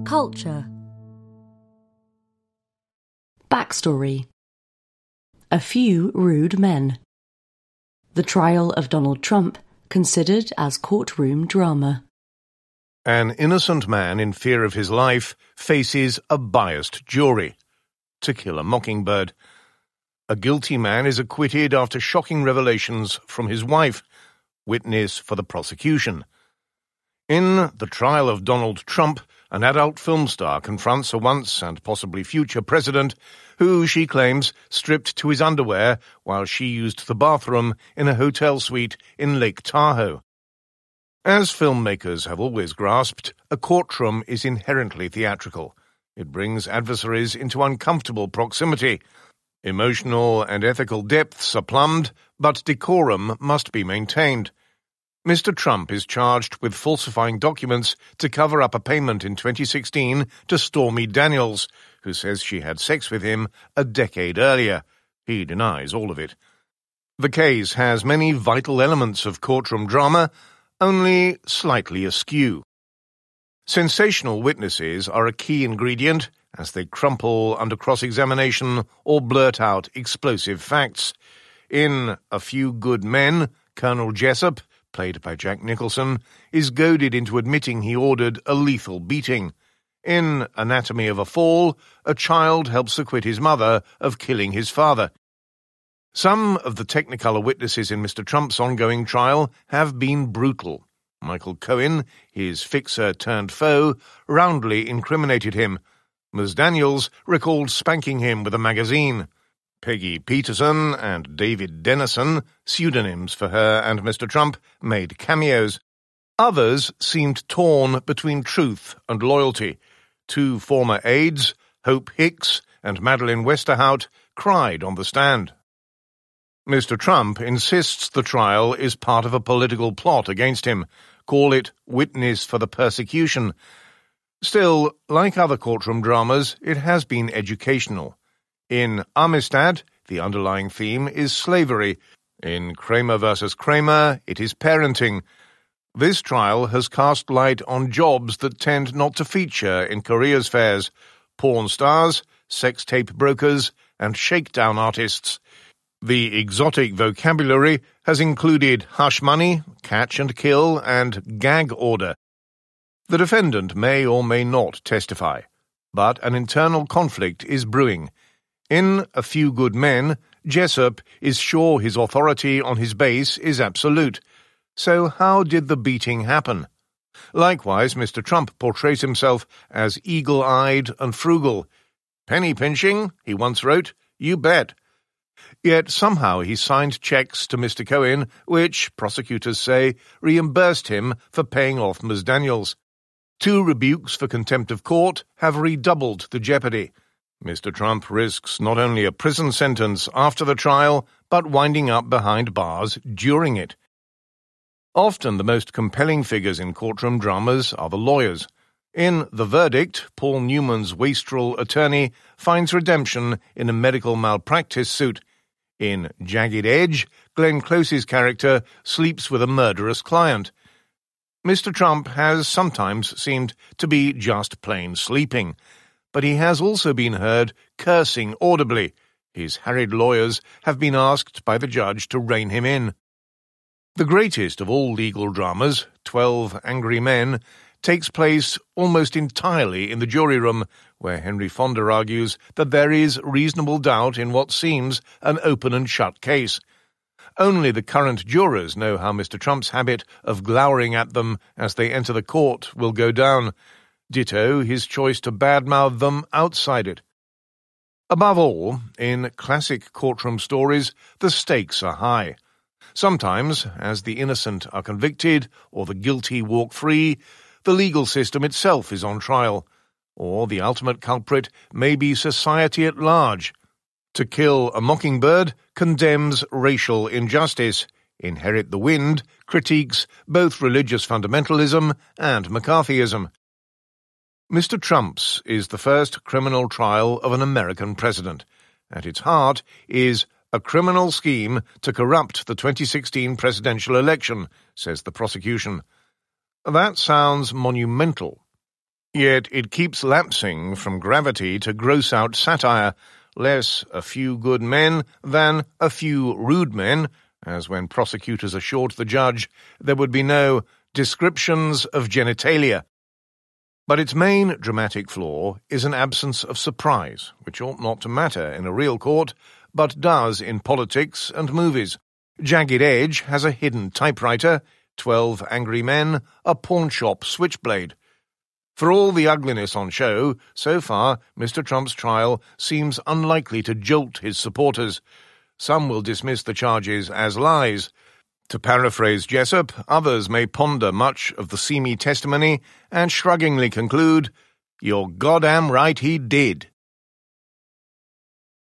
Culture. Backstory. A few rude men. The trial of Donald Trump considered as courtroom drama. An innocent man in fear of his life faces a biased jury. To Kill a Mockingbird. A guilty man is acquitted after shocking revelations from his wife, witness for the prosecution. In The Trial of Donald Trump, an adult film star confronts a once and possibly future president who, she claims, stripped to his underwear while she used the bathroom in a hotel suite in Lake Tahoe. As filmmakers have always grasped, a courtroom is inherently theatrical. It brings adversaries into uncomfortable proximity. Emotional and ethical depths are plumbed, but decorum must be maintained. Mr. Trump is charged with falsifying documents to cover up a payment in 2016 to Stormy Daniels, who says she had sex with him a decade earlier. He denies all of it. The case has many vital elements of courtroom drama, only slightly askew. Sensational witnesses are a key ingredient as they crumple under cross-examination or blurt out explosive facts. In A Few Good Men, Colonel Jessup, played by Jack Nicholson, is goaded into admitting he ordered a lethal beating. In Anatomy of a Fall, a child helps acquit his mother of killing his father. Some of the Technicolor witnesses in Mr. Trump's ongoing trial have been brutal. Michael Cohen, his fixer-turned-foe, roundly incriminated him. Ms. Daniels recalled spanking him with a magazine. Peggy Peterson and David Dennison, pseudonyms for her and Mr. Trump, made cameos. Others seemed torn between truth and loyalty. Two former aides, Hope Hicks and Madeleine Westerhout, cried on the stand. Mr. Trump insists the trial is part of a political plot against him. Call it witness for the persecution. Still, like other courtroom dramas, it has been educational. In Amistad, the underlying theme is slavery. In Kramer vs. Kramer, it is parenting. This trial has cast light on jobs that tend not to feature in careers fairs: porn stars, sex tape brokers, and shakedown artists. The exotic vocabulary has included hush money, catch and kill, and gag order. The defendant may or may not testify, but an internal conflict is brewing. In A Few Good Men, Jessup is sure his authority on his base is absolute. So how did the beating happen? Likewise, Mr. Trump portrays himself as eagle-eyed and frugal. "Penny pinching," he once wrote, "you bet." Yet somehow he signed checks to Mr. Cohen, which, prosecutors say, reimbursed him for paying off Ms. Daniels. 2 rebukes for contempt of court have redoubled the jeopardy. Mr. Trump risks not only a prison sentence after the trial, but winding up behind bars during it. Often the most compelling figures in courtroom dramas are the lawyers. In The Verdict, Paul Newman's wastrel attorney finds redemption in a medical malpractice suit. In Jagged Edge, Glenn Close's character sleeps with a murderous client. Mr. Trump has sometimes seemed to be just plain sleeping, but he has also been heard cursing audibly. His harried lawyers have been asked by the judge to rein him in. The greatest of all legal dramas, 12 Angry Men, takes place almost entirely in the jury room, where Henry Fonda argues that there is reasonable doubt in what seems an open and shut case. Only the current jurors know how Mr. Trump's habit of glowering at them as they enter the court will go down. Ditto his choice to badmouth them outside it. Above all, in classic courtroom stories, the stakes are high. Sometimes, as the innocent are convicted or the guilty walk free, the legal system itself is on trial, or the ultimate culprit may be society at large. To Kill a Mockingbird condemns racial injustice. Inherit the Wind critiques both religious fundamentalism and McCarthyism. Mr. Trump's is the first criminal trial of an American president. At its heart is a criminal scheme to corrupt the 2016 presidential election, says the prosecution. That sounds monumental. Yet it keeps lapsing from gravity to gross-out satire, less a few good men than a few rude men, as when prosecutors assured the judge there would be no descriptions of genitalia. But its main dramatic flaw is an absence of surprise, which ought not to matter in a real court, but does in politics and movies. Jagged Edge has a hidden typewriter, 12 angry men, a pawnshop switchblade. For all the ugliness on show, so far Mr. Trump's trial seems unlikely to jolt his supporters. Some will dismiss the charges as lies. To paraphrase Jessup, others may ponder much of the seamy testimony and shruggingly conclude, "You're goddamn right he did."